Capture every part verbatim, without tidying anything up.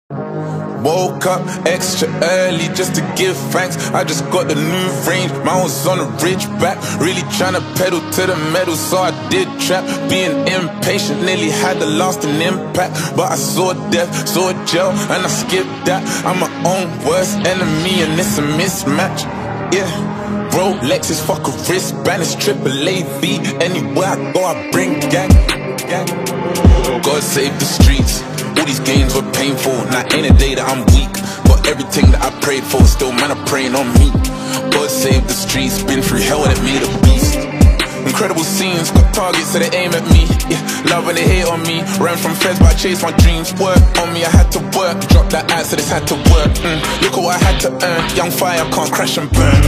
Woke up extra early just to give thanks. I just got the new range, mine was on a ridge back. Really tryna pedal to the metal, so I did trap. Being impatient, nearly had the lost an impact. But I saw death, saw jail, and I skipped that. I'm my own worst enemy, and it's a mismatch. Yeah, Rolexes, fuck a wristband, it's triple A V. Anywhere I go, I bring gang, gang. God save the streets. All these games were painful, not in a day that I'm weak. But everything that I prayed for, still man are praying on me. God save the streets, been through hell and it made a beast. Incredible scenes, got targets so they aim at me. Yeah, love when they hate on me. Ran from feds but I chased my dreams. Work on me, I had to work. Drop that ad so this had to work. mm. Look at what I had to earn. Young fire, can't crash and burn.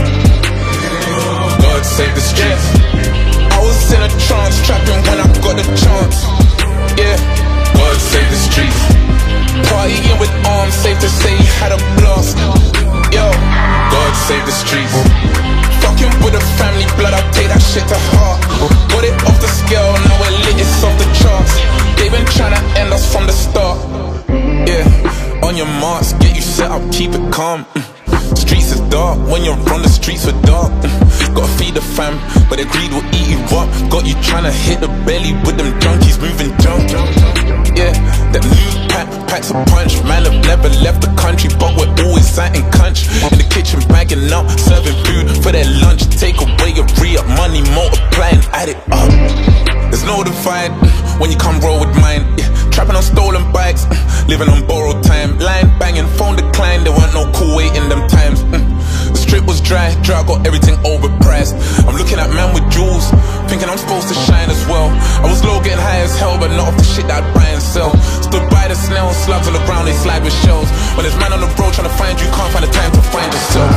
God save the streets. I was in a trance, trapping when I got the chance. Yeah, God save the streets. Partying with arms, safe to say he had a blast. Yo, God save the streets. Fucking with the family blood, I take that shit to heart. Got it off the scale, now we're lit, it's off the charts. They've been trying to end us from the start. Yeah, on your marks, get you set up, keep it calm. mm. Streets is dark, when you're on the streets are dark. mm. Gotta feed the fam, but their greed will eat you up. Got you trying to hit the belly with them junkies moving junk. Yeah, that new pack, packs a punch. Man, I've never left the country, but we're always sat in crunch. In the kitchen bagging up, serving food for their lunch. Take away your re-up, money multiplying, add it up. There's no divide when you come roll with mine. Yeah, trapping on stolen bikes, living on borrowed time. Line banging, phone declined, there weren't no cool wait in them times. The strip was dry, dry, got everything overpriced. I'm looking at man with jewels, thinking I'm supposed to shine as well. I was low getting high as hell, but not off the shit that I'd buy and sell. Stood by the snail, slugs on the ground, they slide with shells. When there's man on the road trying to find you, can't find the time to find yourself.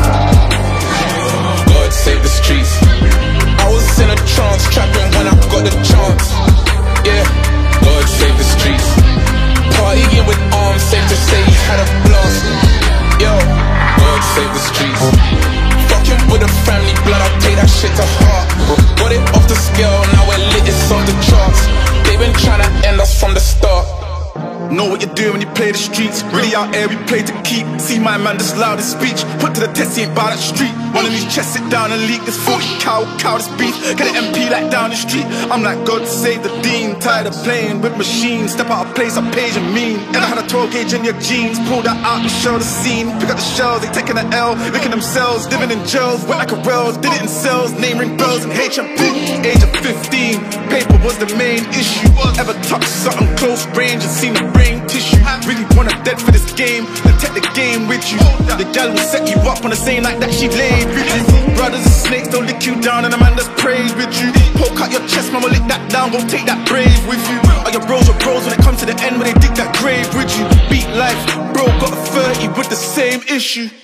God save the streets. I was in a trance, trapping when I got the chance. Yeah, God save the streets. Partying with arms, safe to say he had a blast. Yo, God save the streets. Fucking with the family blood, I take that shit to heart. Got it off the scale, now we're lit, it's off the charts. They've been trying to end us from the start. Know what you do when you play the streets. Really out here we play to keep. See my man just loud in speech. Put to the test, he ain't by that street. One of these chests sit down and leak. This forty cow, cow this beef. Get an M P like down the street. I'm like God save the dean. Tired of playing with machines. Step out of place, I page and mean. And I had a twelve gauge in your jeans. Pull that out and show the scene. Pick up the shells, they taking an L. Licking themselves, living in jails. Wet like a rails, did it in cells. Name ring bells and H M P. Age of fifteen, paper was the main issue. Ever touched something close range and seen the brain tissue. Really wanna dead for this game, and take the game with you. The gal will set you up on the same night that she laid with you. Brothers and snakes don't lick you down, and a man that's prayed with you. Poke out your chest, mama, lick that down, go take that brave with you. Are your bros or bros when it comes to the end, when they dig that grave with you? Beat life, bro got a thirty with the same issue.